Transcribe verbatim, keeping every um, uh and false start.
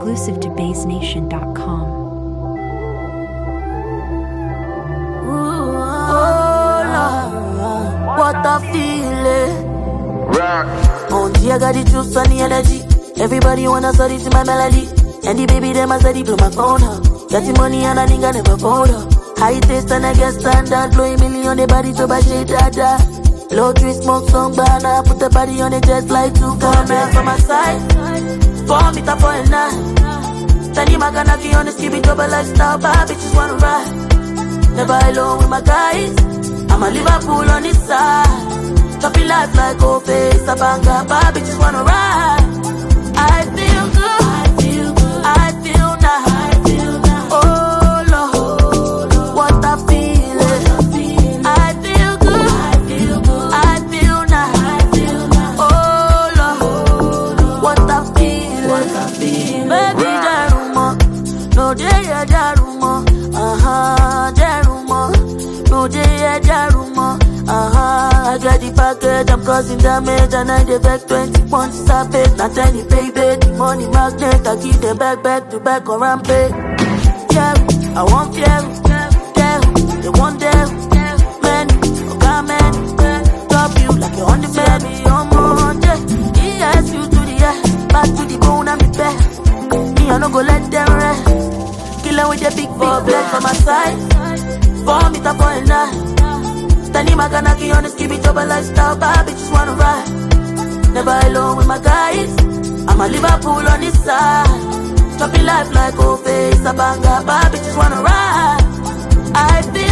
exclusive to bass nation dot com. What a feeling. On G, I got the juice and the energy. Everybody wanna study to my melody. And the baby them a study blow my phone up. Got the money and a nigga never fold up. High taste and I get standard. Blow a million the body to buy shit dada. Low tree smoke song banana. Put the body on the jet like two corners on my side. Four meter for a nine. Tell you my kanaki on the skibby double lifestyle. Bad bitches wanna ride. Never alone with my guys. I'm a Liverpool on this side. Choppy life like O-Face, a banger, bad bitches wanna ride. I feel good, I feel good, I feel nice, I feel nice. Oh Lord, what a feeling. I feel good, I feel good, I feel nice, I feel nice. Oh Lord, what a feeling, what a feeling. Baby, Jaruma, no day, Jaruma, uh-huh, Jaruma, no day, Jaruma. Uh-huh, I got the package, I'm causing damage. And I defect twenty points, stop it. Not any baby, the money magnet. I keep them back, back to back on rampage. Yeah, I want fear, yeah, they want them. Man, okay, man, drop you like you're on the bed. Me on Monday, yes, you to the air. Back to the bone, I'm the best. Me, I no go let them rest. Killer with the big four blades on my side. Four meter for a night. Tani makanaki on the skibby double lifestyle. Bad bitches wanna ride. Never alone with my guys. I'm a Liverpool on this side. Choppy life like O-Face, a banger. Bad bitches wanna ride. I feel